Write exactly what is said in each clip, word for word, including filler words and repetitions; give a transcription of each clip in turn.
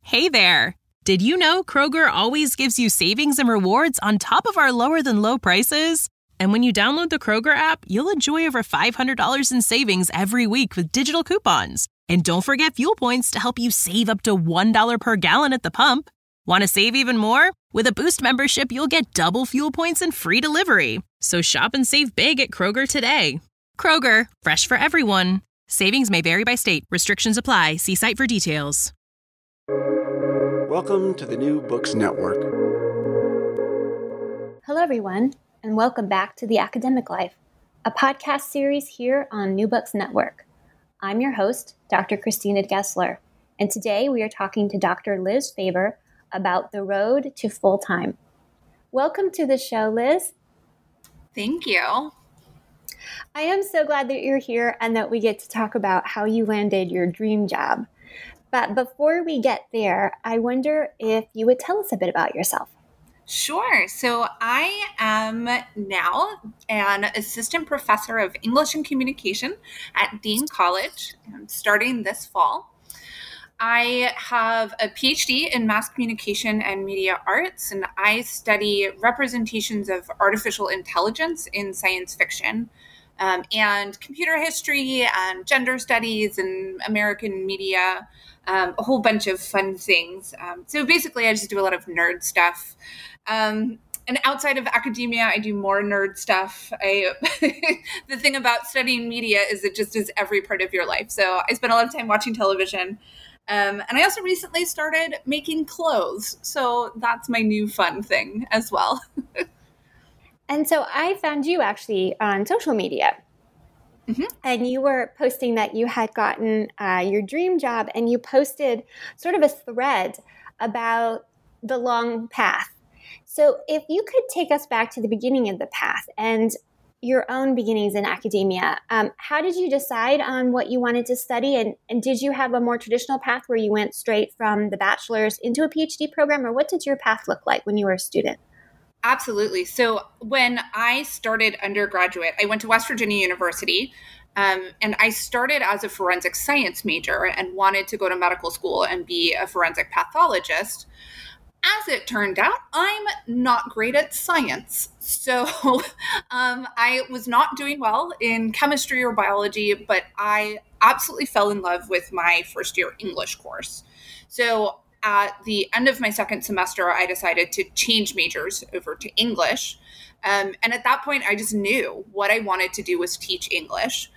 Hey there! Did you know Kroger always gives you savings and rewards on top of our lower-than-low prices? And when you download the Kroger app, you'll enjoy over five hundred dollars in savings every week with digital coupons. And don't forget fuel points to help you save up to one dollar per gallon at the pump. Want to save even more? With a Boost membership, you'll get double fuel points and free delivery. So shop and save big at Kroger today. Kroger, fresh for everyone. Savings may vary by state. Restrictions apply. See site for details. Welcome to the New Books Network. Hello, everyone, and welcome back to The Academic Life, a podcast series here on New Books Network. I'm your host, Doctor Christina Gessler, and today we are talking to Doctor Liz Faber about the road to full-time. Welcome to the show, Liz. Thank you. I am so glad that you're here and that we get to talk about how you landed your dream job. But before we get there, I wonder if you would tell us a bit about yourself. Sure. So I am now an assistant professor of English and Communication at Dean College, starting this fall. I have a P H D in Mass Communication and Media Arts, and I study representations of artificial intelligence in science fiction, um, and computer history and gender studies and American media, um, a whole bunch of fun things. Um, so basically, I just do a lot of nerd stuff. Um, and outside of academia, I do more nerd stuff. I, the thing about studying media is it just is every part of your life. So I spend a lot of time watching television. Um, and I also recently started making clothes. So that's my new fun thing as well. And so I found you actually on social media. Mm-hmm. And you were posting that you had gotten uh, your dream job, and you posted sort of a thread about the long path. So if you could take us back to the beginning of the path and your own beginnings in academia, um, how did you decide on what you wanted to study? And, and did you have a more traditional path where you went straight from the bachelor's into a P H D program? Or what did your path look like when you were a student? Absolutely. So when I started undergraduate, I went to West Virginia University, um, and I started as a forensic science major and wanted to go to medical school and be a forensic pathologist. As it turned out, I'm not great at science. So um, I was not doing well in chemistry or biology, but I absolutely fell in love with my first year English course. So at the end of my second semester, I decided to change majors over to English. Um, and at that point, I just knew what I wanted to do was teach English.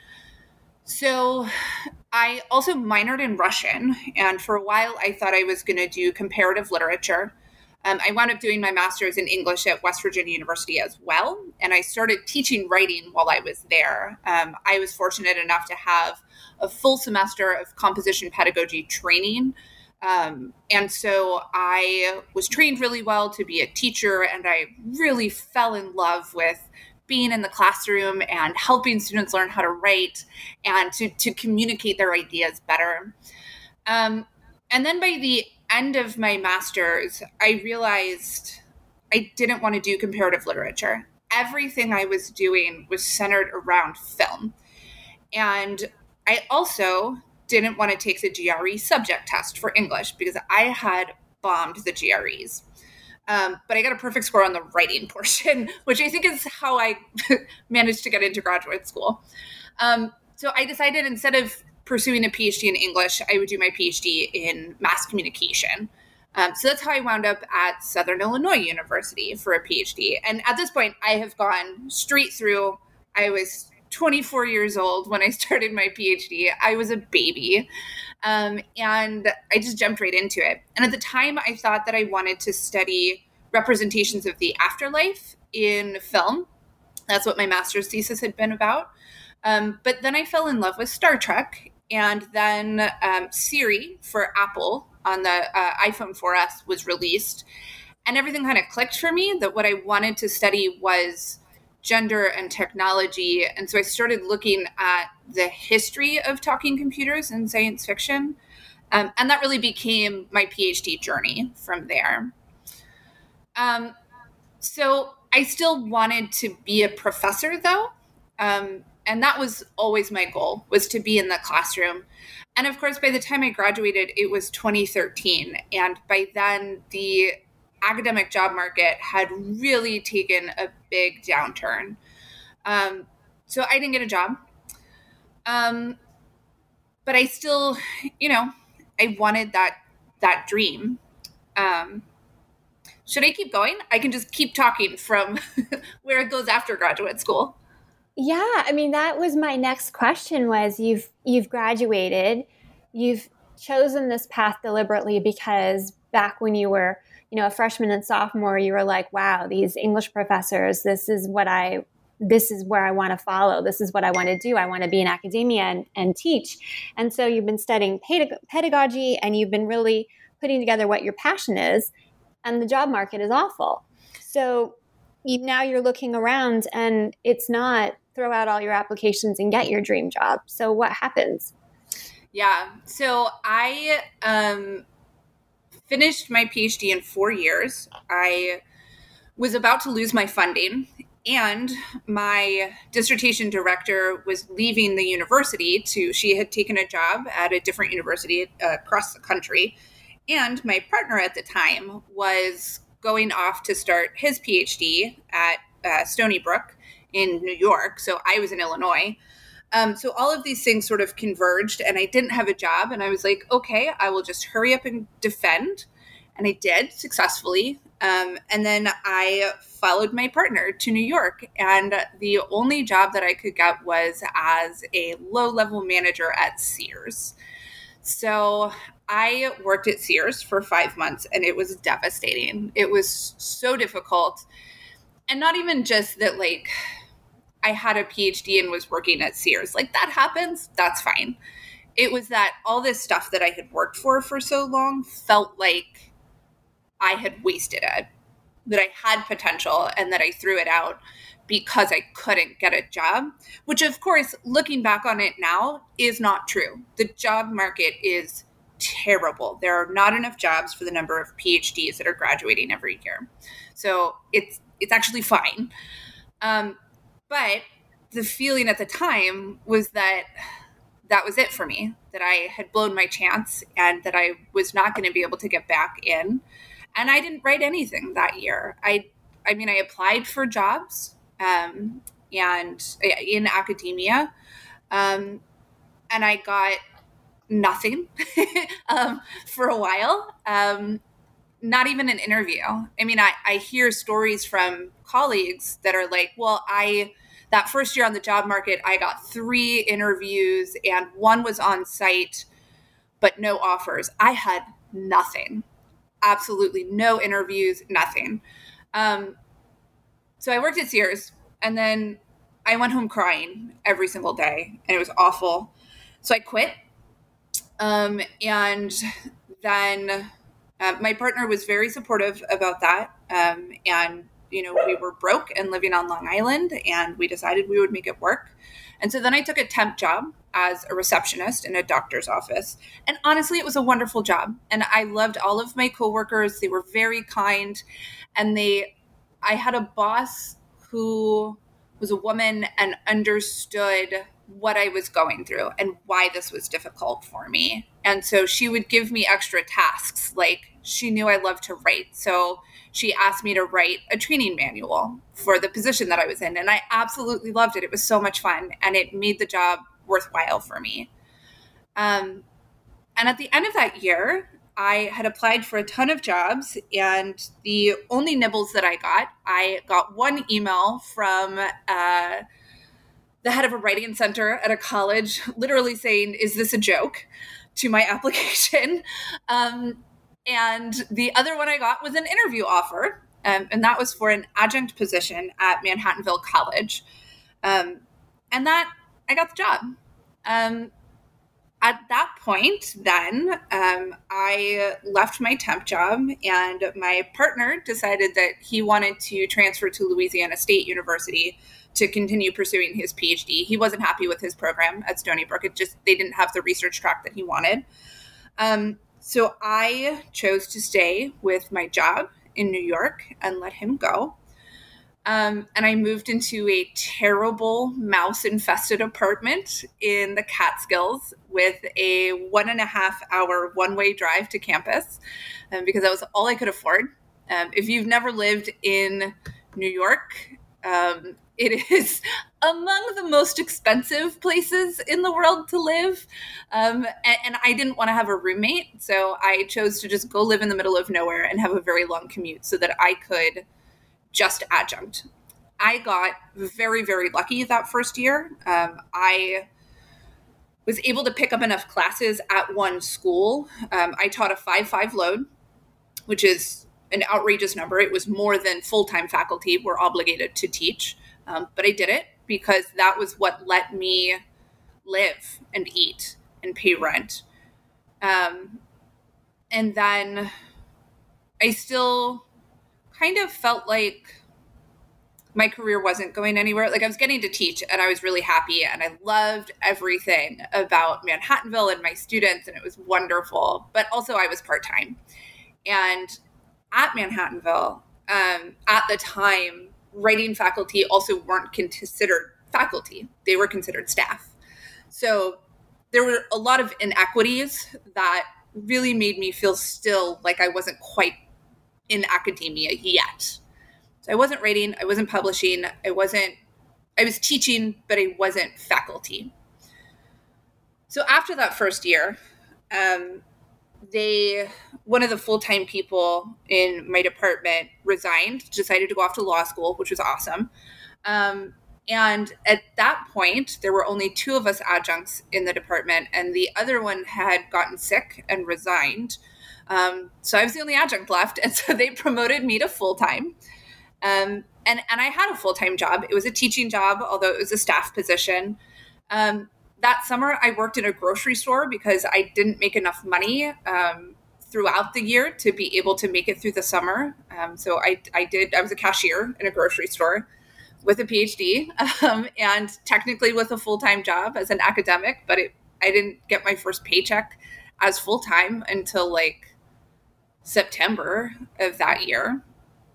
So I also minored in Russian, and for a while I thought I was going to do comparative literature. Um, I wound up doing my master's in English at West Virginia University as well, and I started teaching writing while I was there. Um, I was fortunate enough to have a full semester of composition pedagogy training, um, and so I was trained really well to be a teacher, and I really fell in love with being in the classroom and helping students learn how to write and to, to communicate their ideas better. Um, and then by the end of my master's, I realized I didn't want to do comparative literature. Everything I was doing was centered around film. And I also didn't want to take the G R E subject test for English because I had bombed the G R Es. Um, but I got a perfect score on the writing portion, which I think is how I managed to get into graduate school. Um, so I decided instead of pursuing a P H D in English, I would do my P H D in mass communication. Um, so that's how I wound up at Southern Illinois University for a P H D. And at this point, I have gone straight through. I was twenty-four years old when I started my P H D. I was a baby. Um, and I just jumped right into it. And at the time, I thought that I wanted to study representations of the afterlife in film. That's what my master's thesis had been about. Um, but then I fell in love with Star Trek. And then um, Siri for Apple on the uh, iPhone four S was released. And everything kind of clicked for me that what I wanted to study was gender and technology. And so I started looking at the history of talking computers in science fiction. Um, and that really became my P H D journey from there. Um, so I still wanted to be a professor, though. Um, and that was always my goal, was to be in the classroom. And of course, by the time I graduated, it was twenty thirteen. And by then, the academic job market had really taken a big downturn. Um, so I didn't get a job. Um, but I still, you know, I wanted that that dream. Um, should I keep going? I can just keep talking from where it goes after graduate school. Yeah, I mean, that was my next question was you've you've graduated, you've chosen this path deliberately because back when you were, you know, a freshman and sophomore, you were like, wow, these English professors, this is what I, this is where I want to follow. This is what I want to do. I want to be in academia and, and teach. And so you've been studying pedag- pedagogy and you've been really putting together what your passion is, and the job market is awful. So you, now you're looking around and it's not throw out all your applications and get your dream job. So what happens? Yeah. So I um, finished my PhD in four years. I was about to lose my funding, and my dissertation director was leaving the university to, she had taken a job at a different university uh, across the country. And my partner at the time was going off to start his PhD at uh, Stony Brook in New York. So I was in Illinois. Um, so all of these things sort of converged, and I didn't have a job. And I was like, okay, I will just hurry up and defend. And I did successfully. Um, and then I followed my partner to New York. And the only job that I could get was as a low-level manager at Sears. So I worked at Sears for five months, and it was devastating. It was so difficult. And not even just that, like, I had a PhD and was working at Sears. Like, that happens. That's fine. It was that all this stuff that I had worked for for so long felt like I had wasted it, that I had potential and that I threw it out because I couldn't get a job, which, of course, looking back on it now is not true. The job market is terrible. There are not enough jobs for the number of PhDs that are graduating every year. So it's it's actually fine. Um, but the feeling at the time was that that was it for me, that I had blown my chance and that I was not going to be able to get back in. And I didn't write anything that year. I I mean, I applied for jobs um, and in academia, um, and I got nothing um, for a while. Um, not even an interview. I mean, I, I hear stories from colleagues that are like, well, I, that first year on the job market, I got three interviews and one was on site, but no offers. I had nothing, absolutely no interviews, nothing. Um, so I worked at Sears, and then I went home crying every single day, and it was awful. So I quit. Um, and then uh, my partner was very supportive about that. Um, and, you know, we were broke and living on Long Island, and we decided we would make it work. And so then I took a temp job as a receptionist in a doctor's office. And honestly, it was a wonderful job. And I loved all of my coworkers. They were very kind. And they, I had a boss who was a woman and understood what I was going through and why this was difficult for me. And so she would give me extra tasks. Like, she knew I loved to write. So she asked me to write a training manual for the position that I was in. And I absolutely loved it. It was so much fun. And it made the job worthwhile for me. Um, and at the end of that year, I had applied for a ton of jobs. And the only nibbles that I got, I got one email from uh, the head of a writing center at a college, literally saying, "Is this a joke?" to my application. Um, and the other one I got was an interview offer. Um, and that was for an adjunct position at Manhattanville College. Um, and that, I got the job. Um, at that point, then, um, I left my temp job, and my partner decided that he wanted to transfer to Louisiana State University to continue pursuing his PhD. He wasn't happy with his program at Stony Brook. It just, they didn't have the research track that he wanted. Um, so I chose to stay with my job in New York and let him go. Um, and I moved into a terrible mouse-infested apartment in the Catskills with a one and a half hour one-way drive to campus um, because that was all I could afford. Um, if you've never lived in New York, um, it is among the most expensive places in the world to live. Um, and, and I didn't want to have a roommate, so I chose to just go live in the middle of nowhere and have a very long commute so that I could just adjunct. I got very, very lucky that first year. Um, I was able to pick up enough classes at one school. Um, I taught a five five load, which is an outrageous number. It was more than full-time faculty were obligated to teach. Um, but I did it because that was what let me live and eat and pay rent. Um, and then I still kind of felt like my career wasn't going anywhere. Like I was getting to teach and I was really happy and I loved everything about Manhattanville and my students and it was wonderful, but also I was part-time. And at Manhattanville, um, at the time, writing faculty also weren't considered faculty. They were considered staff. So there were a lot of inequities that really made me feel still like I wasn't quite in academia yet. So I wasn't writing, I wasn't publishing, I wasn't, I was teaching, but I wasn't faculty. So after that first year, um, they, one of the full-time people in my department resigned, decided to go off to law school, which was awesome. Um, and at that point, there were only two of us adjuncts in the department, and the other one had gotten sick and resigned. Um, so I was the only adjunct left, and so they promoted me to full-time. Um, and, and I had a full-time job. It was a teaching job, although it was a staff position. Um, that summer, I worked in a grocery store because I didn't make enough money um, throughout the year to be able to make it through the summer. Um, so I, I did, I was a cashier in a grocery store with a PhD um, and technically with a full-time job as an academic, but it, I didn't get my first paycheck as full-time until like September of that year.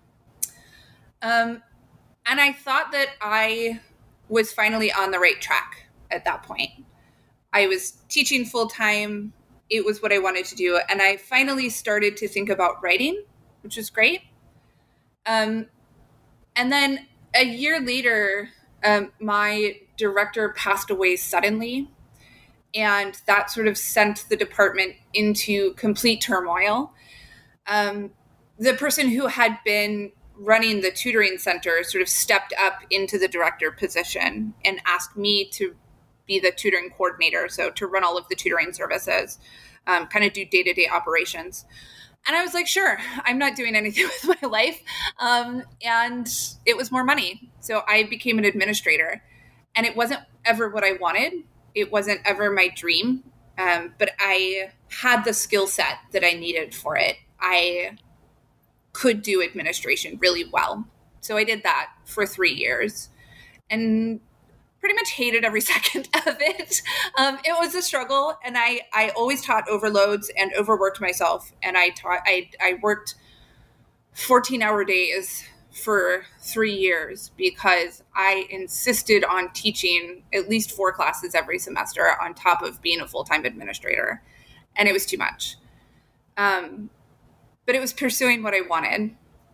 Um, and I thought that I was finally on the right track at that point. I was teaching full-time. It was what I wanted to do. And I finally started to think about writing, which was great. Um, and then a year later, um, my director passed away suddenly. And that sort of sent the department into complete turmoil. Um, the person who had been running the tutoring center sort of stepped up into the director position and asked me to be the tutoring coordinator. So to run all of the tutoring services, um, kind of do day-to-day operations. And I was like, sure, I'm not doing anything with my life. Um, and it was more money. So I became an administrator and it wasn't ever what I wanted. It wasn't ever my dream. Um, but I had the skill set that I needed for it. I could do administration really well. So I did that for three years and pretty much hated every second of it. Um, it was a struggle. And I, I always taught overloads and overworked myself. And I taught, I, I worked fourteen hour days for three years because I insisted on teaching at least four classes every semester on top of being a full-time administrator. And it was too much. Um, but it was pursuing what I wanted.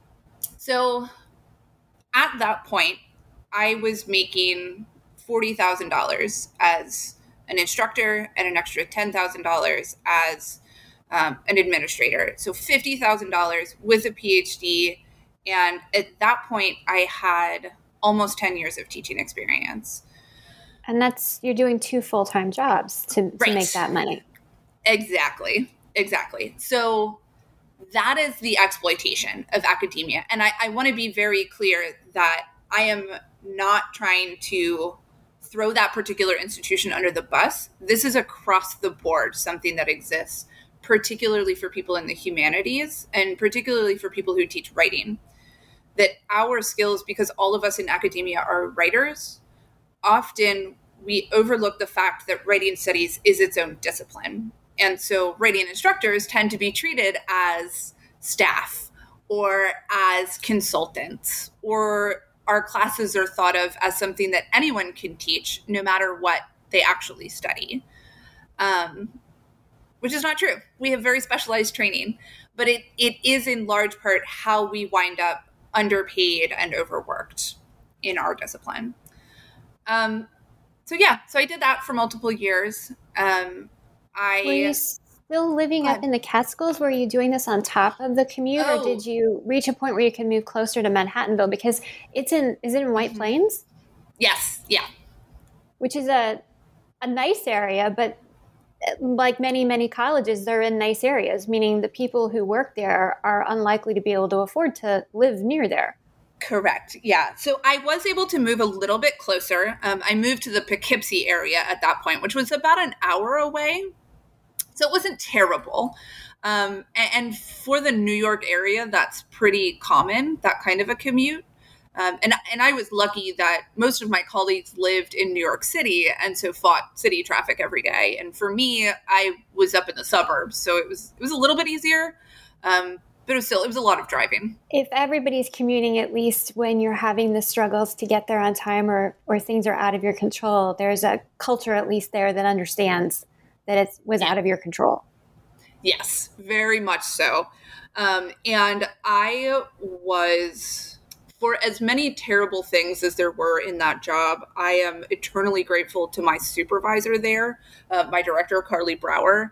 So at that point, I was making forty thousand dollars as an instructor and an extra ten thousand dollars as um, an administrator. So fifty thousand dollars with a PhD. And at that point, I had almost ten years of teaching experience. And that's, you're doing two full-time jobs to, to Right. make that money. Exactly. Exactly. So that is the exploitation of academia. And I, I want to be very clear that I am not trying to throw that particular institution under the bus. This is across the board something that exists, particularly for people in the humanities and particularly for people who teach writing. That our skills, because all of us in academia are writers, often we overlook the fact that writing studies is its own discipline. And so writing instructors tend to be treated as staff or as consultants or our classes are thought of as something that anyone can teach, no matter what they actually study, um, which is not true. We have very specialized training, but it it is in large part how we wind up underpaid and overworked in our discipline. Um, so yeah, so I did that for multiple years. Um, I Were you still living up in the Catskills? Were you doing this on top of the commute, oh. or did you reach a point where you can move closer to Manhattanville? Because it's in, is it in White mm-hmm. Plains? Yes, yeah. Which is a a nice area, but like many, many colleges, they're in nice areas, meaning the people who work there are unlikely to be able to afford to live near there. Correct. Yeah. So I was able to move a little bit closer. Um, I moved to the Poughkeepsie area at that point, which was about an hour away. So it wasn't terrible. Um, and, and for the New York area, that's pretty common, that kind of a commute. Um, and, and I was lucky that most of my colleagues lived in New York City and so fought city traffic every day. And for me, I was up in the suburbs, so it was it was a little bit easier. Um, but it was still, it was a lot of driving. If everybody's commuting, at least when you're having the struggles to get there on time or, or things are out of your control, there's a culture at least there that understands that it was out of your control. Yes, very much so. Um, and I was... For as many terrible things as there were in that job, I am eternally grateful to my supervisor there, uh, my director, Carly Brower,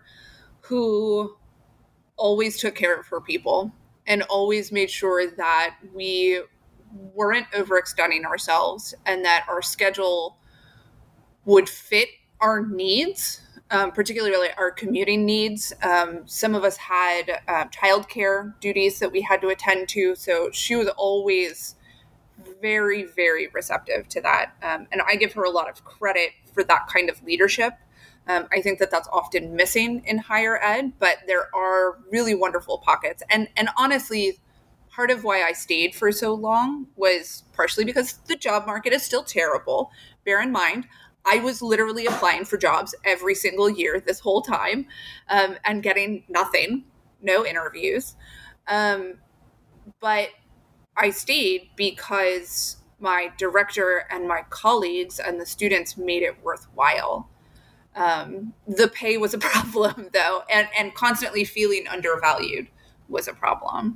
who always took care of her people and always made sure that we weren't overextending ourselves and that our schedule would fit our needs, um, particularly our commuting needs. Um, some of us had uh, childcare duties that we had to attend to, so she was always very, very receptive to that. Um, and I give her a lot of credit for that kind of leadership. Um, I think that that's often missing in higher ed, but there are really wonderful pockets. And and honestly, part of why I stayed for so long was partially because the job market is still terrible. Bear in mind, I was literally applying for jobs every single year this whole time, um, and getting nothing, no interviews. Um, but I stayed because my director and my colleagues and the students made it worthwhile. Um, the pay was a problem, though, and, and constantly feeling undervalued was a problem.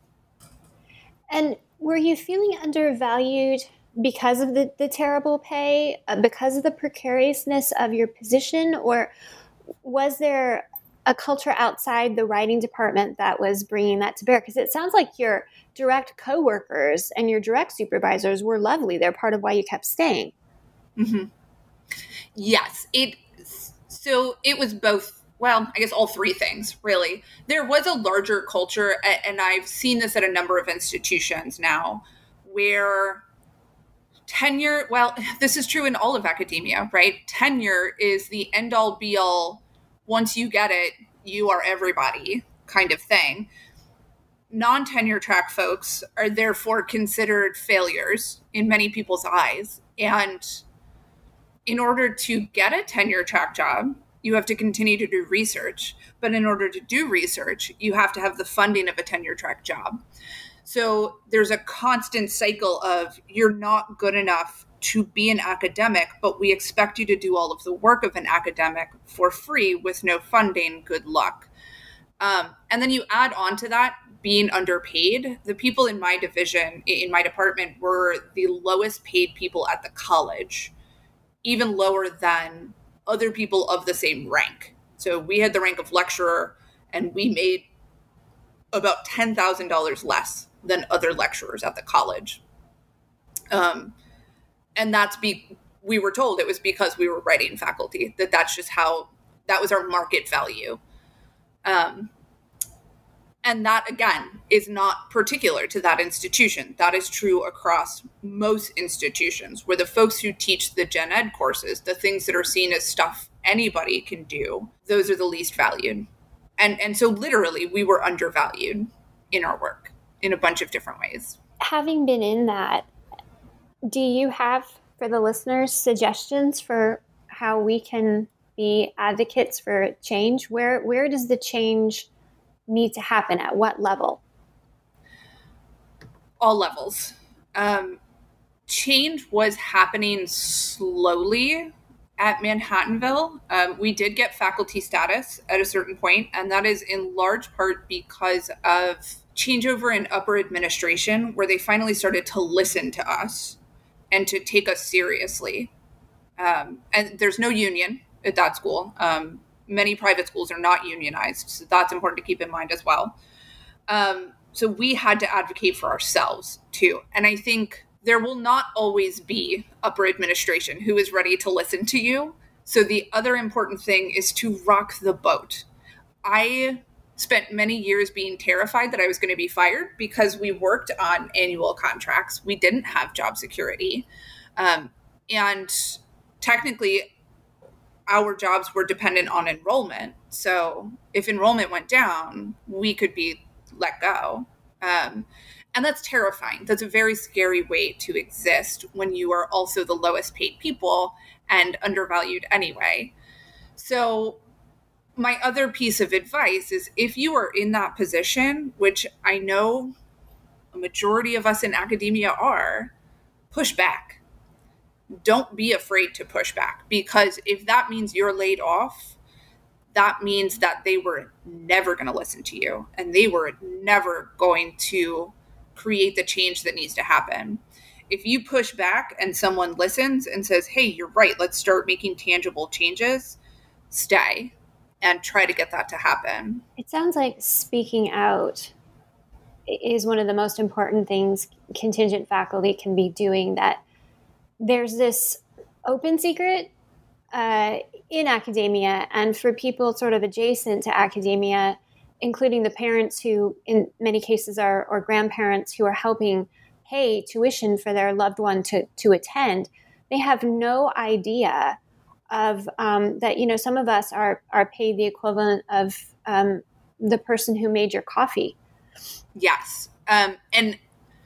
And were you feeling undervalued because of the, the terrible pay, uh, because of the precariousness of your position, or was there a culture outside the writing department that was bringing that to bear? Because it sounds like your direct coworkers and your direct supervisors were lovely. They're part of why you kept staying. Mm-hmm. Yes. It, so it was both, well, I guess all three things, really. There was a larger culture, and I've seen this at a number of institutions now, where tenure, well, this is true in all of academia, right? Tenure is the end-all, be-all, once you get it, you are everybody kind of thing. Non-tenure track folks are therefore considered failures in many people's eyes. And in order to get a tenure track job, you have to continue to do research. But in order to do research, you have to have the funding of a tenure track job. So there's a constant cycle of you're not good enough to be an academic, but we expect you to do all of the work of an academic for free with no funding. Good luck. Um, and then you add on to that being underpaid. The people in my division, in my department, were the lowest paid people at the college, even lower than other people of the same rank. So we had the rank of lecturer, and we made about ten thousand dollars less than other lecturers at the college. Um, and that's be we were told it was because we were writing faculty, that that's just how, that was our market value. Um, and that, again, is not particular to that institution. That is true across most institutions, where the folks who teach the gen ed courses, the things that are seen as stuff anybody can do, those are the least valued. And and so literally we were undervalued in our work in a bunch of different ways. Having been in that, do you have, for the listeners, suggestions for how we can be advocates for change? Where where does the change need to happen? At what level? All levels. Um, change was happening slowly at Manhattanville. Um, we did get faculty status at a certain point, and that is in large part because of changeover in upper administration, where they finally started to listen to us and to take us seriously. Um, and there's no union at that school. Um, many private schools are not unionized, so that's important to keep in mind as well. Um, so we had to advocate for ourselves too. And I think there will not always be upper administration who is ready to listen to you. So the other important thing is to rock the boat. I spent many years being terrified that I was going to be fired because we worked on annual contracts. We didn't have job security. Um, and technically, our jobs were dependent on enrollment. So if enrollment went down, we could be let go. Um, and that's terrifying. That's a very scary way to exist when you are also the lowest paid people and undervalued anyway. So my other piece of advice is, if you are in that position, which I know a majority of us in academia are, push back. Don't be afraid to push back, because if that means you're laid off, that means that they were never going to listen to you, and they were never going to create the change that needs to happen. If you push back and someone listens and says, hey, you're right, let's start making tangible changes, stay and try to get that to happen. It sounds like speaking out is one of the most important things contingent faculty can be doing. That there's this open secret uh, in academia, and for people sort of adjacent to academia, including the parents who in many cases are, or grandparents who are helping pay tuition for their loved one to, to attend, they have no idea of um, that, you know, some of us are, are paid the equivalent of um, the person who made your coffee. Yes. Um, and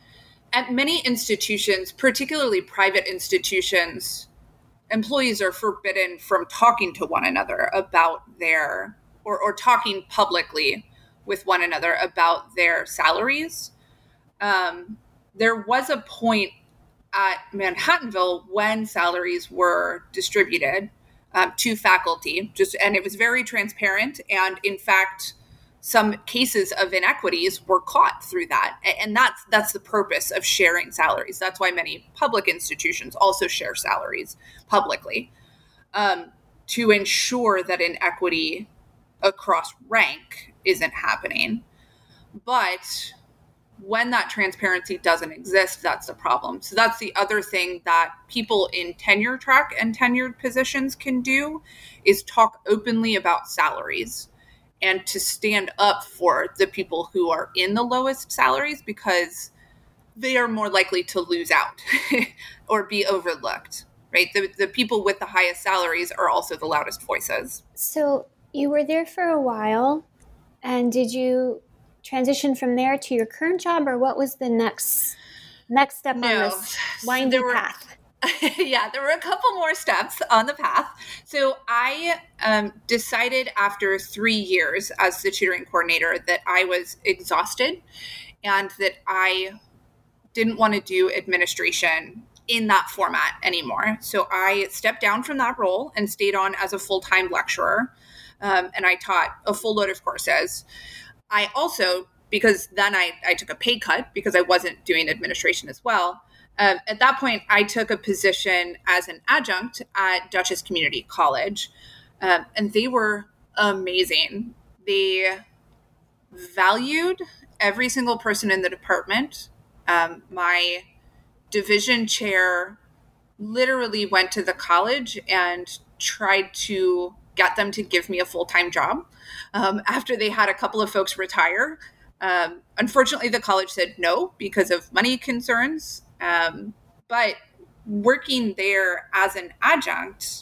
at many institutions, particularly private institutions, employees are forbidden from talking to one another about their, or, or talking publicly with one another about their salaries. Um, there was a point at Manhattanville when salaries were distributed um, to faculty, just, and it was very transparent. And in fact, some cases of inequities were caught through that. And that's that's the purpose of sharing salaries. That's why many public institutions also share salaries publicly, um, to ensure that inequity across rank isn't happening. But when that transparency doesn't exist, that's the problem. So that's the other thing that people in tenure track and tenured positions can do, is talk openly about salaries and to stand up for the people who are in the lowest salaries, because they are more likely to lose out or be overlooked, right? The, the people with the highest salaries are also the loudest voices. So you were there for a while, and did you transition from there to your current job, or what was the next next step no. on this winding were, path? Yeah, there were a couple more steps on the path. So I um, decided after three years as the tutoring coordinator that I was exhausted and that I didn't want to do administration in that format anymore. So I stepped down from that role and stayed on as a full-time lecturer. Um, and I taught a full load of courses. I also, because then I, I took a pay cut because I wasn't doing administration as well. Um, at that point, I took a position as an adjunct at Dutchess Community College, um, and they were amazing. They valued every single person in the department. Um, my division chair literally went to the college and tried to get them to give me a full-time job um, after they had a couple of folks retire. Um, unfortunately, the college said no because of money concerns. Um, but working there as an adjunct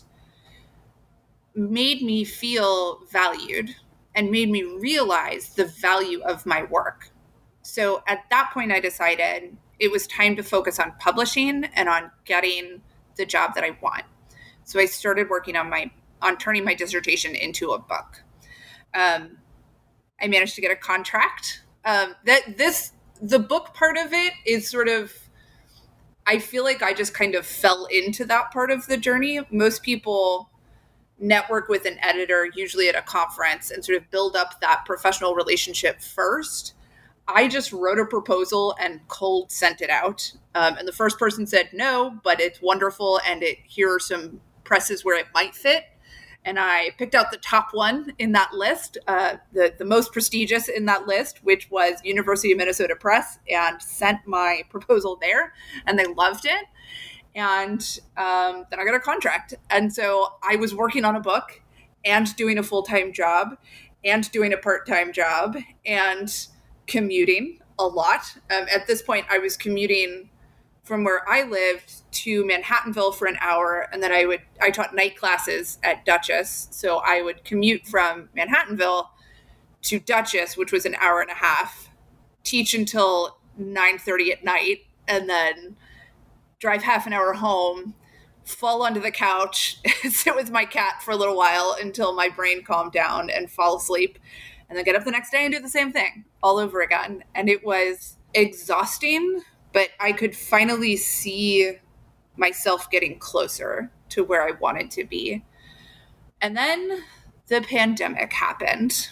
made me feel valued and made me realize the value of my work. So at that point, I decided it was time to focus on publishing and on getting the job that I want. So I started working on my on turning my dissertation into a book. Um, I managed to get a contract. Um, that this the book part of it is sort of, I feel like I just kind of fell into that part of the journey. Most people network with an editor, usually at a conference, and sort of build up that professional relationship first. I just wrote a proposal and cold sent it out. Um, and the first person said no, but it's wonderful. And it here are some presses where it might fit. And I picked out the top one in that list, uh, the, the most prestigious in that list, which was University of Minnesota Press, and sent my proposal there. And they loved it. And um, then I got a contract. And so I was working on a book and doing a full-time job and doing a part-time job and commuting a lot. Um, at this point, I was commuting from where I lived to Manhattanville for an hour. And then I would, I taught night classes at Dutchess. So I would commute from Manhattanville to Dutchess, which was an hour and a half, teach until nine thirty at night, and then drive half an hour home, fall onto the couch, sit with my cat for a little while until my brain calmed down and fall asleep, and then get up the next day and do the same thing all over again. And it was exhausting, but I could finally see myself getting closer to where I wanted to be. And then the pandemic happened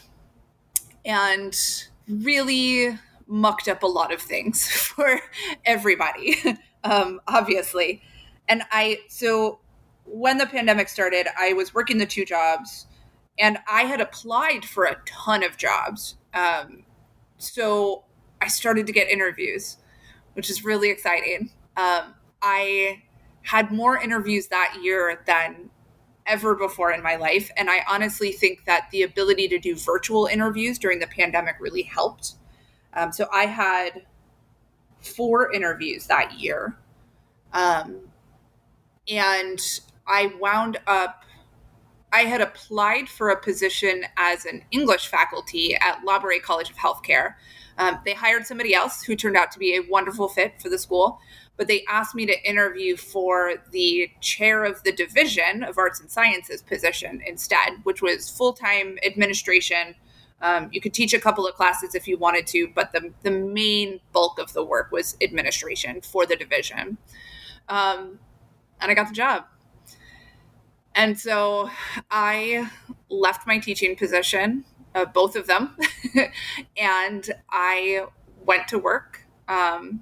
and really mucked up a lot of things for everybody, um, obviously. And I, so when the pandemic started, I was working the two jobs, and I had applied for a ton of jobs. Um, so I started to get interviews, which is really exciting. Um, I had more interviews that year than ever before in my life. And I honestly think that the ability to do virtual interviews during the pandemic really helped. Um, so I had four interviews that year. Um, and I wound up, I had applied for a position as an English faculty at Labouré College of Healthcare. Um, they hired somebody else who turned out to be a wonderful fit for the school, but they asked me to interview for the chair of the division of arts and sciences position instead, which was full-time administration. Um, you could teach a couple of classes if you wanted to, but the, the main bulk of the work was administration for the division. Um, and I got the job. And so I left my teaching position, uh, both of them, and I went to work. Um,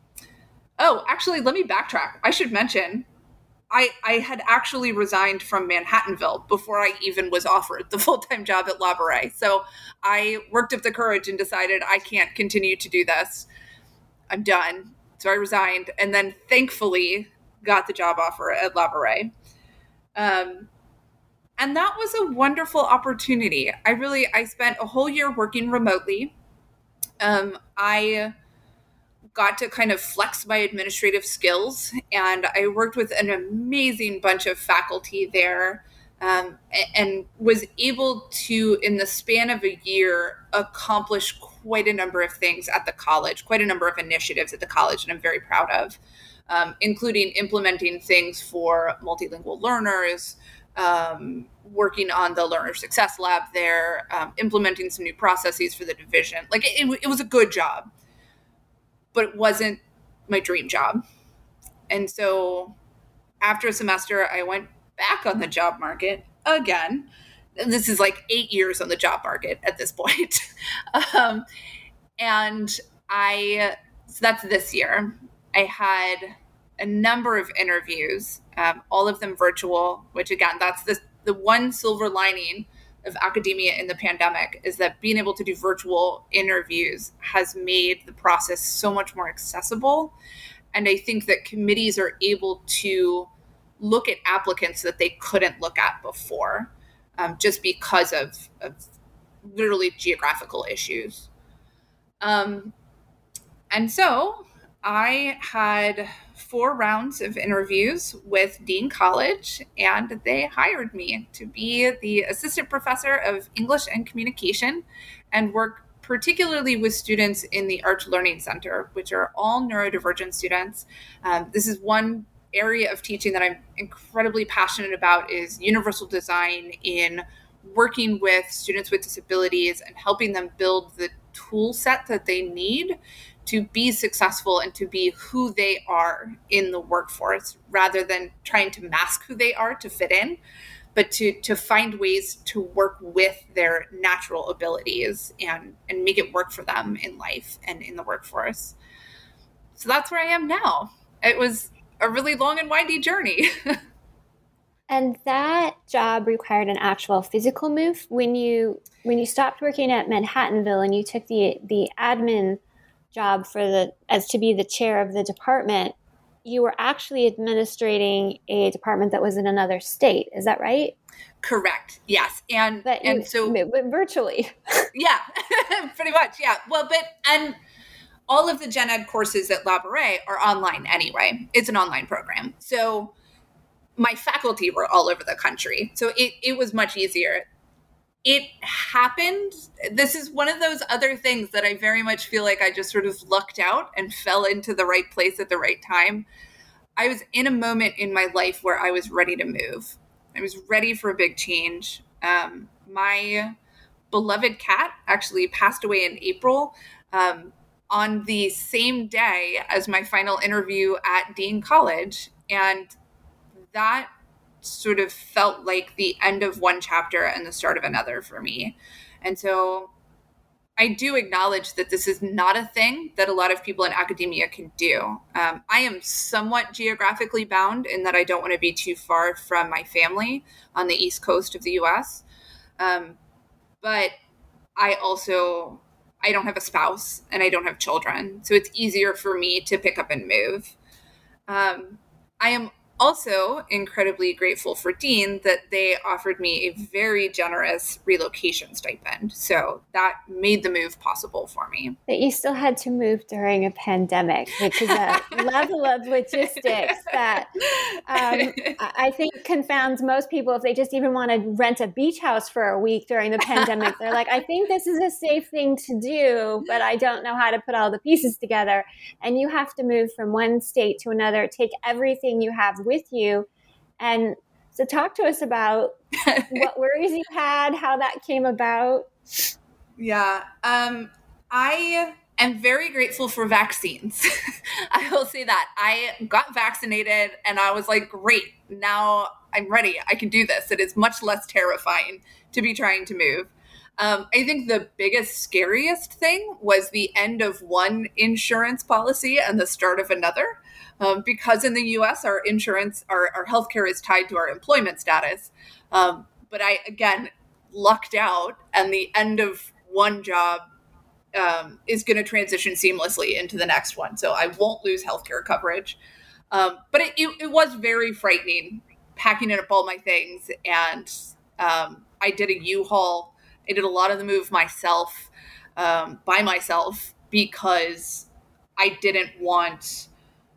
oh, actually, let me backtrack. I should mention, I, I had actually resigned from Manhattanville before I even was offered the full-time job at Labouré. So I worked up the courage and decided I can't continue to do this. I'm done. So I resigned, and then thankfully got the job offer at Labouré. Um, and that was a wonderful opportunity. I really, I spent a whole year working remotely. Um, I got to kind of flex my administrative skills, and I worked with an amazing bunch of faculty there, um, and was able to, in the span of a year, accomplish quite a number of things at the college, quite a number of initiatives at the college, and I'm very proud of. Um, including implementing things for multilingual learners, um, working on the Learner Success Lab there, um, implementing some new processes for the division. Like it, it was a good job, but it wasn't my dream job. And so after a semester, I went back on the job market again. This is like eight years on the job market at this point. um, and I, so that's this year. I had a number of interviews, um, all of them virtual, which again, that's the, the one silver lining of academia in the pandemic, is that being able to do virtual interviews has made the process so much more accessible. And I think that committees are able to look at applicants that they couldn't look at before, um, just because of, of literally geographical issues. Um, and so I had four rounds of interviews with Dean College, and they hired me to be the assistant professor of English and communication and work particularly with students in the Arch Learning Center, which are all neurodivergent students. Um, this is one area of teaching that I'm incredibly passionate about, is universal design in working with students with disabilities and helping them build the tool set that they need to be successful and to be who they are in the workforce, rather than trying to mask who they are to fit in, but to to find ways to work with their natural abilities and, and make it work for them in life and in the workforce. So that's where I am now. It was a really long and windy journey. And that job required an actual physical move. When you when you stopped working at Manhattanville and you took the the admin job for the as to be the chair of the department, you were actually administrating a department that was in another state. Is that right? Correct. Yes. And but and you, so but virtually. Yeah, pretty much. Yeah. Well, but and all of the gen ed courses at Labouré are online anyway. It's an online program. So my faculty were all over the country. So it, it was much easier. It happened. This is one of those other things that I very much feel like I just sort of lucked out and fell into the right place at the right time. I was in a moment in my life where I was ready to move. I was ready for a big change. Um, my beloved cat actually passed away in April um, on the same day as my final interview at Dean College. And that sort of felt like the end of one chapter and the start of another for me. And so I do acknowledge that this is not a thing that a lot of people in academia can do. Um, I am somewhat geographically bound in that I don't want to be too far from my family on the East Coast of the U S. Um, but I also, I don't have a spouse and I don't have children. So it's easier for me to pick up and move. Um, I am also incredibly grateful for Dean that they offered me a very generous relocation stipend. So that made the move possible for me. But you still had to move during a pandemic, which is a level of logistics that um, I think confounds most people if they just even want to rent a beach house for a week during the pandemic. They're like, I think this is a safe thing to do, but I don't know how to put all the pieces together. And you have to move from one state to another, take everything you have with you. And so talk to us about what worries you had, how that came about. Yeah. Um, I am very grateful for vaccines. I will say that. I got vaccinated and I was like, great, now I'm ready. I can do this. It is much less terrifying to be trying to move. Um, I think the biggest, scariest thing was the end of one insurance policy and the start of another. Um, because in the U S, our insurance, our, our healthcare is tied to our employment status. Um, but I, again, lucked out, and the end of one job um, is going to transition seamlessly into the next one. So I won't lose healthcare coverage. Um, but it, it, it was very frightening, packing up all my things. And um, I did a U-Haul. I did a lot of the move myself, um, by myself, because I didn't want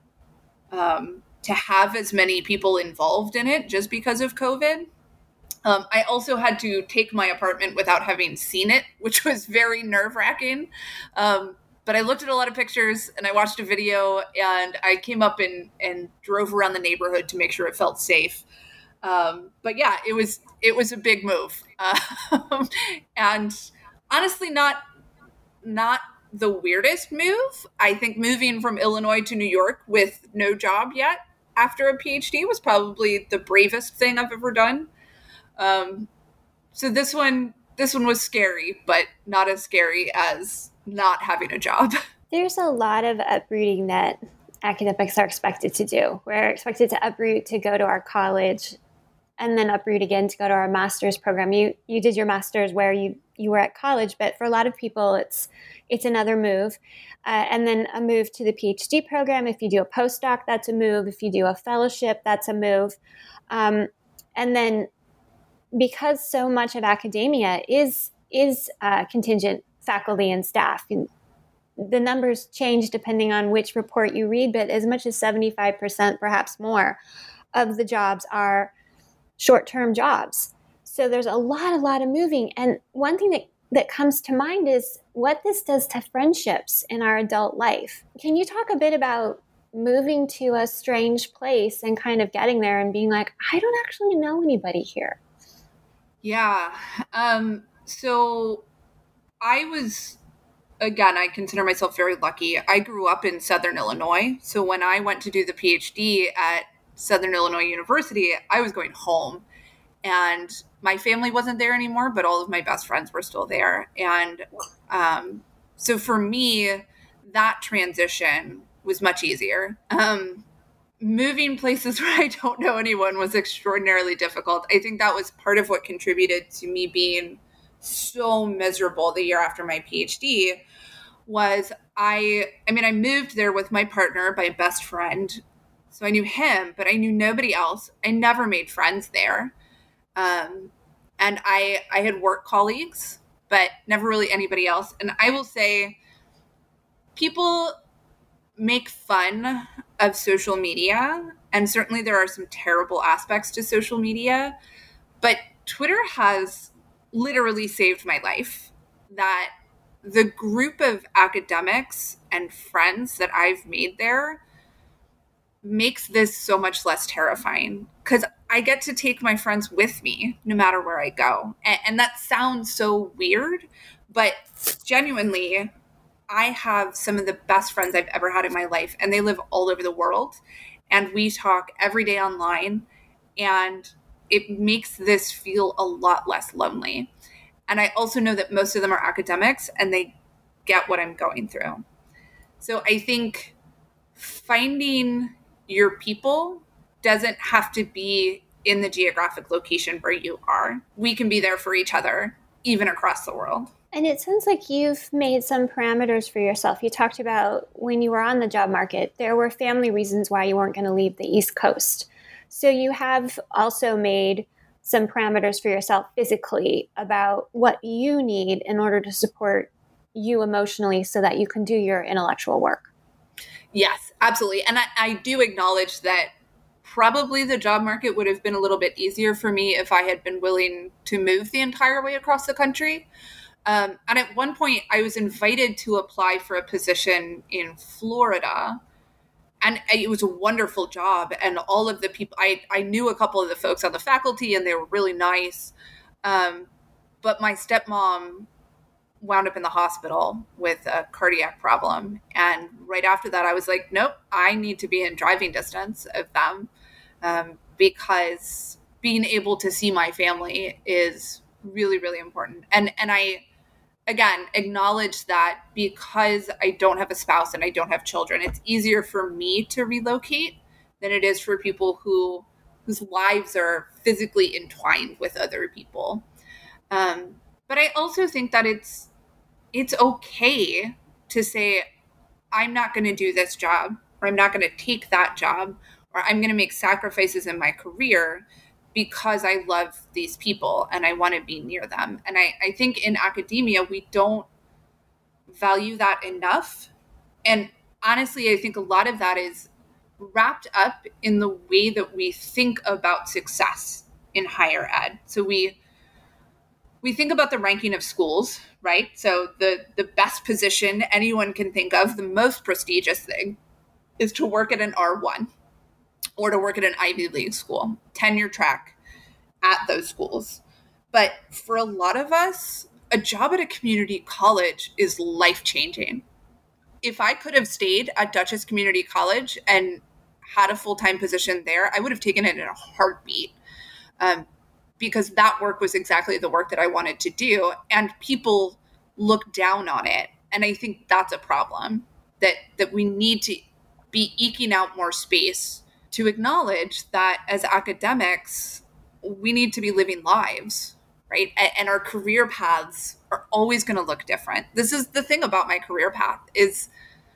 um, to have as many people involved in it just because of COVID. Um, I also had to take my apartment without having seen it, which was very nerve-wracking. Um, but I looked at a lot of pictures and I watched a video, and I came up and, and drove around the neighborhood to make sure it felt safe. Um, but yeah, it was it was a big move, um, and honestly, not not the weirdest move. I think moving from Illinois to New York with no job yet after a PhD was probably the bravest thing I've ever done. Um, so this one, this one was scary, but not as scary as not having a job. There's a lot of uprooting that academics are expected to do. We're expected to uproot to go to our college, and then uproot again to go to our master's program. You you did your master's where you, you were at college, but for a lot of people, it's it's another move. Uh, and then a move to the PhD program. If you do a postdoc, that's a move. If you do a fellowship, that's a move. Um, and then because so much of academia is is uh, contingent faculty and staff, and the numbers change depending on which report you read, but as much as seventy-five percent, perhaps more, of the jobs are short-term jobs. So there's a lot, a lot of moving. And one thing that, that comes to mind is what this does to friendships in our adult life. Can you talk a bit about moving to a strange place and kind of getting there and being like, I don't actually know anybody here? Yeah. Um, so I was again, I consider myself very lucky. I grew up in Southern Illinois. So when I went to do the PhD at Southern Illinois University, I was going home. And my family wasn't there anymore, but all of my best friends were still there. And um, so for me, that transition was much easier. Um, moving places where I don't know anyone was extraordinarily difficult. I think that was part of what contributed to me being so miserable the year after my PhD was I, I mean, I moved there with my partner, my best friend. So I knew him, but I knew nobody else. I never made friends there. Um, and I, I had work colleagues, but never really anybody else. And I will say people make fun of social media. And certainly there are some terrible aspects to social media, but Twitter has literally saved my life. That the group of academics and friends that I've made there makes this so much less terrifying because I get to take my friends with me no matter where I go. And, and that sounds so weird, but genuinely, I have some of the best friends I've ever had in my life, and they live all over the world. And we talk every day online, and it makes this feel a lot less lonely. And I also know that most of them are academics and they get what I'm going through. So I think finding your people doesn't have to be in the geographic location where you are. We can be there for each other, even across the world. And it sounds like you've made some parameters for yourself. You talked about when you were on the job market, there were family reasons why you weren't going to leave the East Coast. So you have also made some parameters for yourself physically about what you need in order to support you emotionally so that you can do your intellectual work. Yes, absolutely. And I, I do acknowledge that probably the job market would have been a little bit easier for me if I had been willing to move the entire way across the country. Um, and at one point, I was invited to apply for a position in Florida. And it was a wonderful job. And all of the people, I, I knew a couple of the folks on the faculty and they were really nice. Um, but my stepmom wound up in the hospital with a cardiac problem. And right after that, I was like, nope, I need to be in driving distance of them um, because being able to see my family is really, really important. And, and I, again, acknowledge that because I don't have a spouse and I don't have children, it's easier for me to relocate than it is for people who whose lives are physically entwined with other people. Um, but I also think that it's it's okay to say, I'm not going to do this job, or I'm not going to take that job, or I'm going to make sacrifices in my career because I love these people and I want to be near them. And I, I think in academia, we don't value that enough. And honestly, I think a lot of that is wrapped up in the way that we think about success in higher ed. So we we think about the ranking of schools, right? So the, the best position anyone can think of, the most prestigious thing, is to work at an R one. Or to work at an Ivy League school, tenure track at those schools. But for a lot of us, a job at a community college is life-changing. If I could have stayed at Dutchess Community College and had a full-time position there, I would have taken it in a heartbeat um, because that work was exactly the work that I wanted to do. And people look down on it. And I think that's a problem, that that we need to be eking out more space to acknowledge that as academics, we need to be living lives, right? And our career paths are always going to look different. This is the thing about my career path is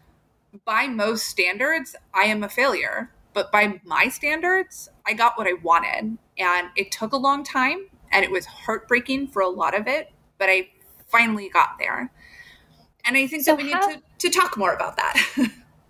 by most standards, I am a failure. But by my standards, I got what I wanted. And it took a long time and it was heartbreaking for a lot of it, but I finally got there. And I think so that we how- need to, to talk more about that.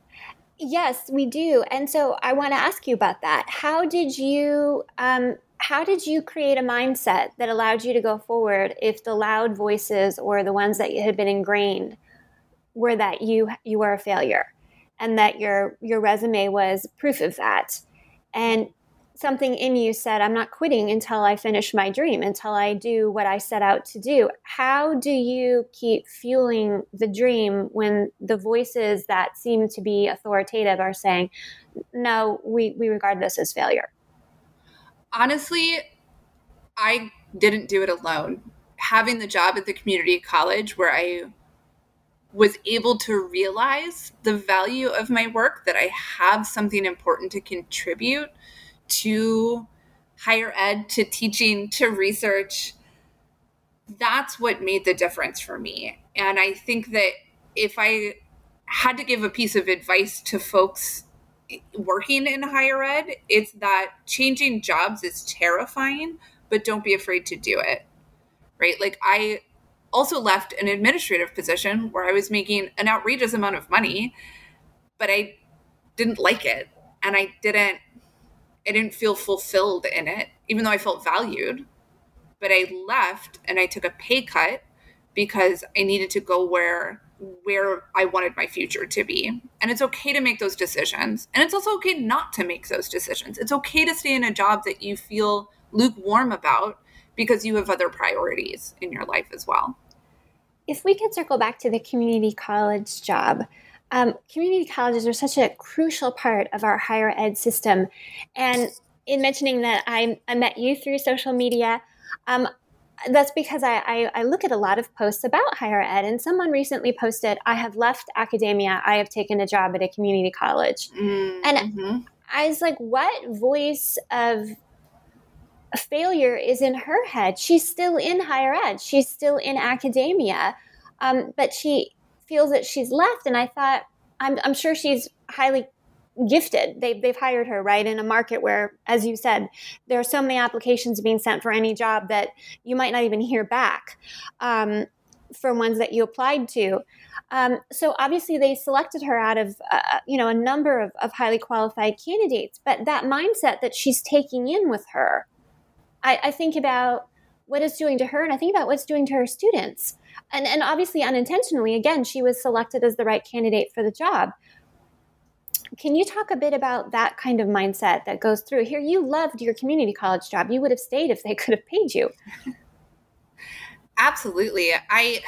Yes, we do. And so I want to ask you about that. How did you um, how did you create a mindset that allowed you to go forward if the loud voices or the ones that had been ingrained were that you you were a failure and that your your resume was proof of that? And something in you said, I'm not quitting until I finish my dream, until I do what I set out to do. How do you keep fueling the dream when the voices that seem to be authoritative are saying, no, we, we regard this as failure? Honestly, I didn't do it alone. Having the job at the community college where I was able to realize the value of my work, that I have something important to contribute to higher ed, to teaching, to research, that's what made the difference for me. And I think that if I had to give a piece of advice to folks working in higher ed, it's that changing jobs is terrifying, but don't be afraid to do it, right? Like, I also left an administrative position where I was making an outrageous amount of money, but I didn't like it. And I didn't, I didn't feel fulfilled in it, even though I felt valued. But I left and I took a pay cut because I needed to go where where I wanted my future to be. And it's okay to make those decisions. And it's also okay not to make those decisions. It's okay to stay in a job that you feel lukewarm about because you have other priorities in your life as well. If we could circle back to the community college job, um, community colleges are such a crucial part of our higher ed system. And in mentioning that I, I met you through social media, um, that's because I, I, I look at a lot of posts about higher ed, and someone recently posted, I have left academia, I have taken a job at a community college. Mm-hmm. And I was like, what voice of failure is in her head? She's still in higher ed. She's still in academia, um, but she feels that she's left. And I thought, I'm, I'm sure she's highly gifted. They've, they've hired her, right, in a market where, as you said, there are so many applications being sent for any job that you might not even hear back um, from ones that you applied to. Um, so obviously they selected her out of, uh, you know, a number of, of highly qualified candidates. But that mindset that she's taking in with her, I, I think about what it's doing to her, and I think about what it's doing to her students. And, and obviously unintentionally, again, she was selected as the right candidate for the job. Can you talk a bit about that kind of mindset that goes through here? You loved your community college job. You would have stayed if they could have paid you. Absolutely. I,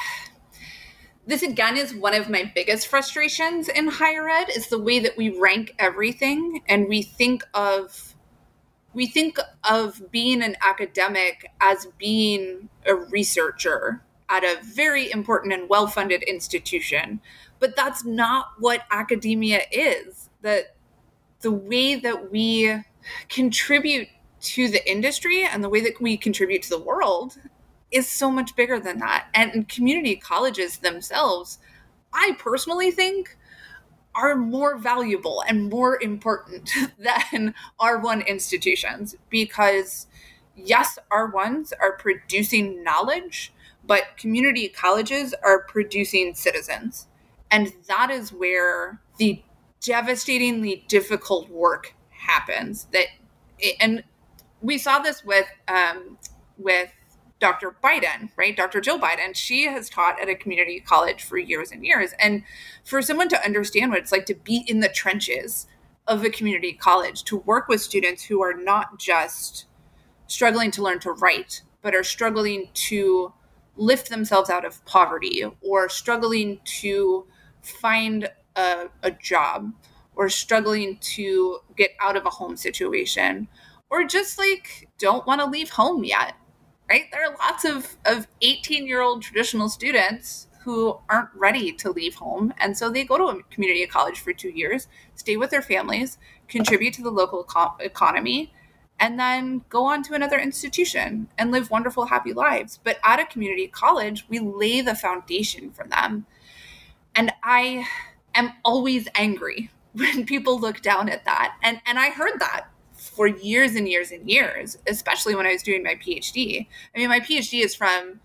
this again is one of my biggest frustrations in higher ed, is the way that we rank everything. And we think of, we think of being an academic as being a researcher at a very important and well-funded institution. But that's not what academia is. The, the way that we contribute to the industry and the way that we contribute to the world is so much bigger than that. And community colleges themselves, I personally think, are more valuable and more important than R one institutions, because yes, R ones are producing knowledge, but community colleges are producing citizens. And that is where the devastatingly difficult work happens. That, and we saw this with um, with Doctor Biden, right? Doctor Jill Biden. She has taught at a community college for years and years. And for someone to understand what it's like to be in the trenches of a community college, to work with students who are not just struggling to learn to write, but are struggling to lift themselves out of poverty, or struggling to find a, a job, or struggling to get out of a home situation, or just like don't want to leave home yet, right? There are lots of, of eighteen-year-old traditional students who aren't ready to leave home. And so they go to a community college for two years, stay with their families, contribute to the local co- economy, and then go on to another institution and live wonderful, happy lives. But at a community college, we lay the foundation for them. And I am always angry when people look down at that. And and I heard that for years and years and years, especially when I was doing my PhD. I mean, my PhD is from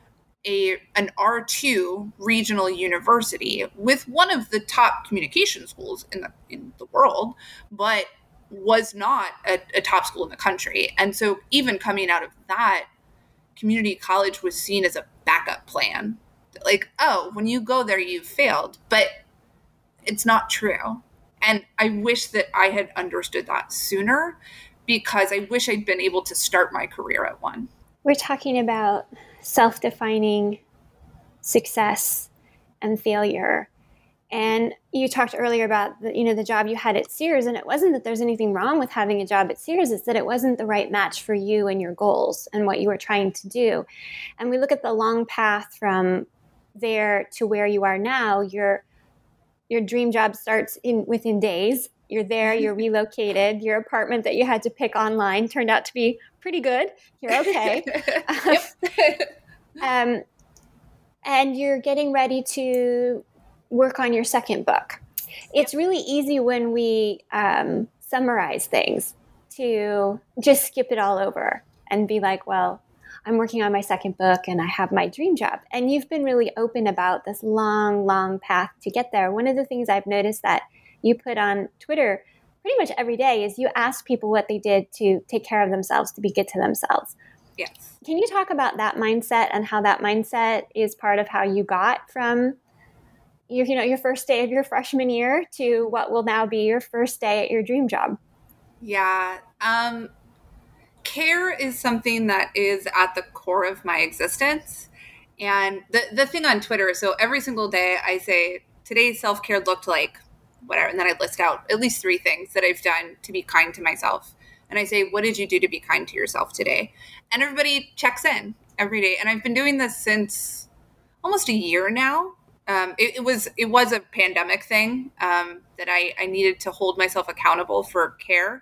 a an R two regional university with one of the top communication schools in the in the world, but was not a, a top school in the country. And so even coming out of that, community college was seen as a backup plan. Like, oh, when you go there, you've failed. But it's not true. And I wish that I had understood that sooner, because I wish I'd been able to start my career at one. We're talking about self-defining success and failure. And you talked earlier about the, you know, the job you had at Sears, and it wasn't that there's anything wrong with having a job at Sears, it's that it wasn't the right match for you and your goals and what you were trying to do. And we look at the long path from there to where you are now. Your your dream job starts in within days. You're there, you're relocated, your apartment that you had to pick online turned out to be pretty good. You're okay. um, and you're getting ready to work on your second book. It's really easy when we um, summarize things to just skip it all over and be like, well, I'm working on my second book and I have my dream job. And you've been really open about this long, long path to get there. One of the things I've noticed that you put on Twitter pretty much every day is you ask people what they did to take care of themselves, to be good to themselves. Yes. Can you talk about that mindset and how that mindset is part of how you got from your, you know, your first day of your freshman year to what will now be your first day at your dream job? Yeah. Um, care is something that is at the core of my existence. And the, the thing on Twitter, so every single day I say, today's self-care looked like whatever. And then I list out at least three things that I've done to be kind to myself. And I say, what did you do to be kind to yourself today? And everybody checks in every day. And I've been doing this since almost a year now. Um, it, it was it was a pandemic thing um, that I, I needed to hold myself accountable for care.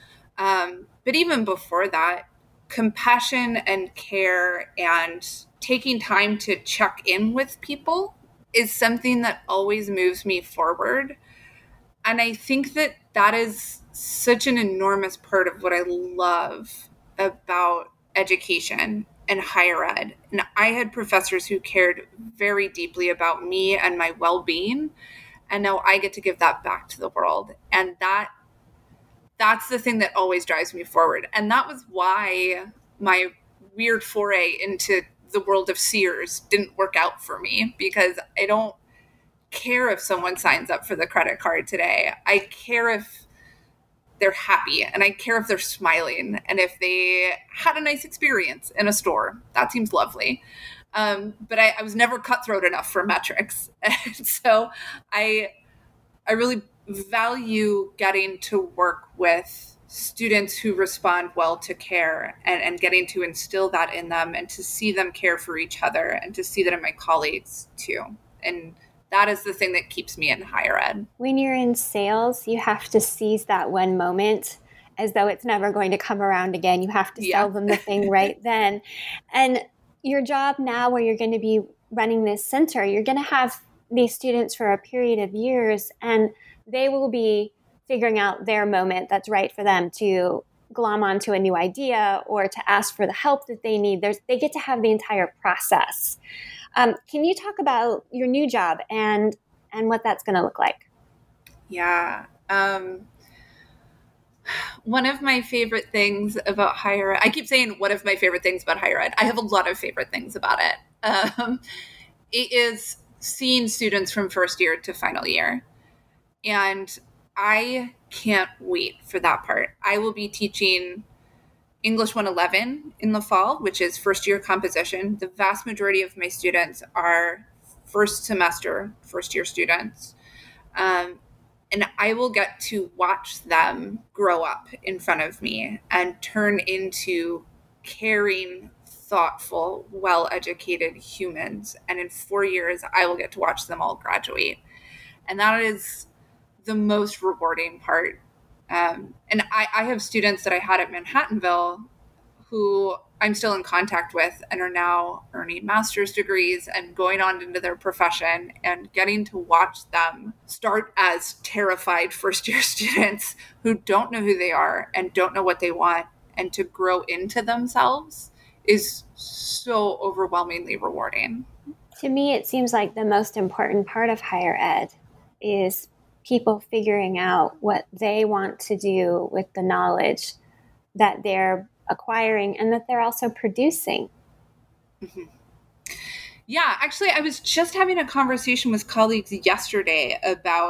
Um, but even before that, compassion and care and taking time to check in with people is something that always moves me forward. And I think that that is such an enormous part of what I love about education and higher ed. And I had professors who cared very deeply about me and my well-being. And now I get to give that back to the world. And that that's the thing that always drives me forward. And that was why my weird foray into the world of Sears didn't work out for me, because I don't care if someone signs up for the credit card today. I care if they're happy, and I care if they're smiling, and if they had a nice experience in a store. That seems lovely. Um, but I, I was never cutthroat enough for metrics. And so I, I really value getting to work with students who respond well to care, and, and getting to instill that in them, and to see them care for each other, and to see that in my colleagues too. And that is the thing that keeps me in higher ed. When you're in sales, you have to seize that one moment as though it's never going to come around again. You have to yeah. sell them the thing right then. And your job now, where you're going to be running this center, you're going to have these students for a period of years, and they will be figuring out their moment that's right for them to glom onto a new idea or to ask for the help that they need. There's, they get to have the entire process. Um, can you talk about your new job and and what that's going to look like? Yeah. Um, one of my favorite things about higher ed, I keep saying one of my favorite things about higher ed. I have a lot of favorite things about it. Um, it is seeing students from first year to final year. And I can't wait for that part. I will be teaching English one eleven in the fall, which is first year composition. The vast majority of my students are first semester, first year students. Um, and I will get to watch them grow up in front of me and turn into caring, thoughtful, well-educated humans. And in four years, I will get to watch them all graduate. And that is the most rewarding part. Um, and I, I have students that I had at Manhattanville who I'm still in contact with and are now earning master's degrees and going on into their profession, and getting to watch them start as terrified first year students who don't know who they are and don't know what they want, and to grow into themselves is so overwhelmingly rewarding. To me, it seems like the most important part of higher ed is people figuring out what they want to do with the knowledge that they're acquiring and that they're also producing. Mm-hmm. Yeah, actually, I was just having a conversation with colleagues yesterday about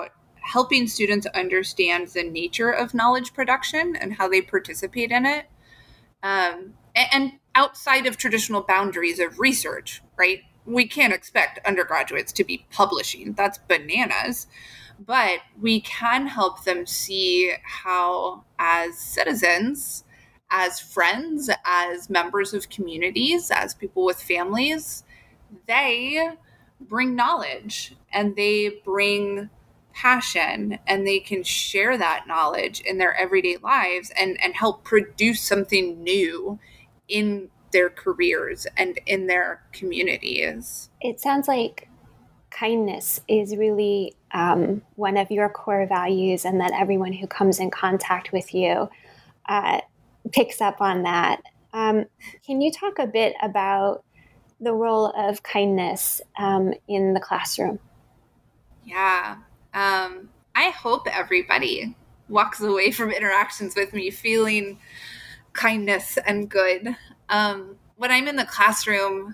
helping students understand the nature of knowledge production and how they participate in it. Um, and, and outside of traditional boundaries of research, right? We can't expect undergraduates to be publishing. That's bananas. But we can help them see how, as citizens, as friends, as members of communities, as people with families, they bring knowledge and they bring passion, and they can share that knowledge in their everyday lives and, and help produce something new in their careers and in their communities. It sounds like kindness is really um, one of your core values, and that everyone who comes in contact with you uh, picks up on that. Um, can you talk a bit about the role of kindness um, in the classroom? Yeah. Um, I hope everybody walks away from interactions with me feeling kindness and good. Um, when I'm in the classroom,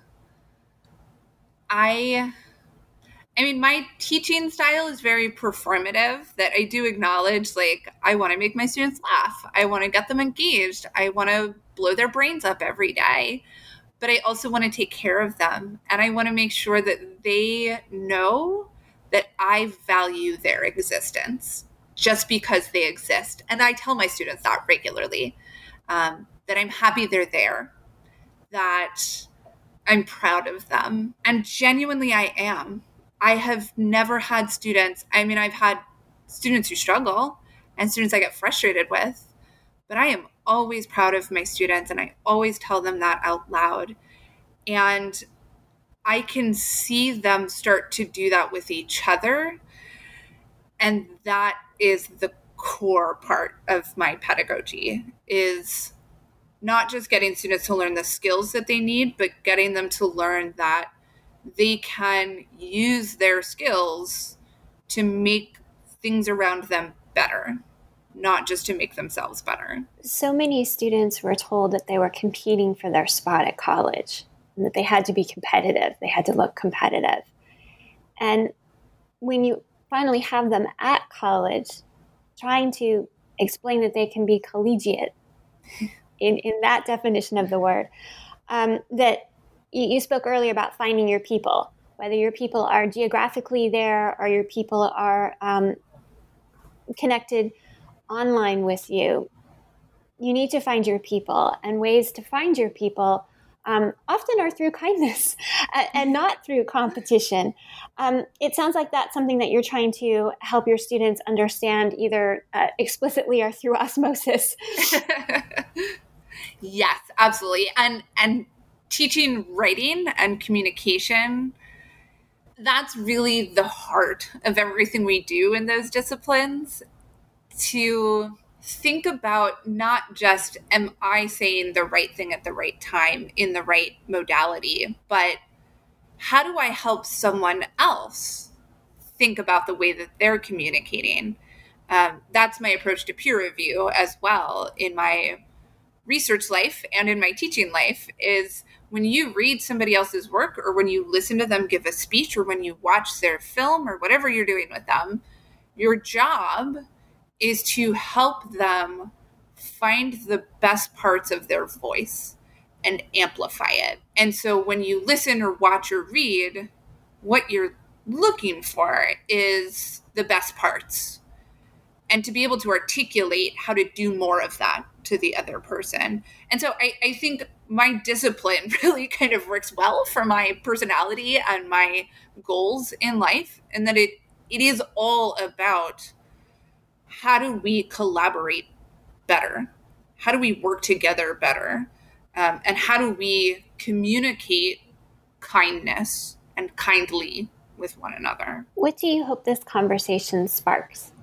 I, I mean, my teaching style is very performative, that I do acknowledge, like, I want to make my students laugh. I want to get them engaged. I want to blow their brains up every day. But I also want to take care of them. And I want to make sure that they know that I value their existence just because they exist. And I tell my students that regularly, um, that I'm happy they're there, that I'm proud of them. And genuinely, I am. I have never had students, I mean, I've had students who struggle and students I get frustrated with, but I am always proud of my students, and I always tell them that out loud. And I can see them start to do that with each other. And that is the core part of my pedagogy, is not just getting students to learn the skills that they need, but getting them to learn that they can use their skills to make things around them better, not just to make themselves better. So many students were told that they were competing for their spot at college, and that they had to be competitive. They had to look competitive. And when you finally have them at college, trying to explain that they can be collegiate in, in that definition of the word, um, that you, you spoke earlier about finding your people, whether your people are geographically there or your people are um, connected online with you. You need to find your people, and ways to find your people Um, often are through kindness and not through competition. Um, it sounds like that's something that you're trying to help your students understand, either uh, explicitly or through osmosis. Yes, absolutely. And and teaching writing and communication, that's really the heart of everything we do in those disciplines. To think about not just, am I saying the right thing at the right time in the right modality, but how do I help someone else think about the way that they're communicating? Um, that's my approach to peer review as well in my research life and in my teaching life, is when you read somebody else's work, or when you listen to them give a speech, or when you watch their film, or whatever you're doing with them, your job is to help them find the best parts of their voice and amplify it. And so when you listen or watch or read, what you're looking for is the best parts, and to be able to articulate how to do more of that to the other person. And so I, I think my discipline really kind of works well for my personality and my goals in life, and that it it is all about, how do we collaborate better? How do we work together better? Um, and how do we communicate kindness and kindly with one another? What do you hope this conversation sparks?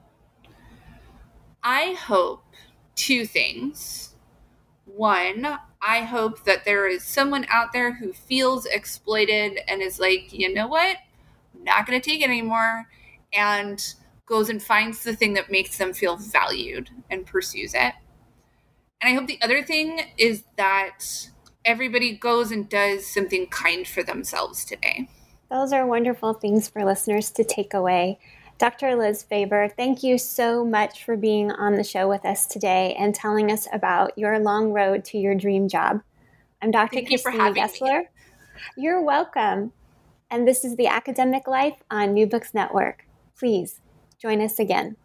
I hope two things. One, I hope that there is someone out there who feels exploited and is like, you know what? I'm not going to take it anymore. And goes and finds the thing that makes them feel valued and pursues it. And I hope the other thing is that everybody goes and does something kind for themselves today. Those are wonderful things for listeners to take away. Doctor Liz Faber, thank you so much for being on the show with us today and telling us about your long road to your dream job. I'm Doctor Thank you for Christine having Gessler. me. You're welcome. And this is The Academic Life on New Books Network. Please join us again.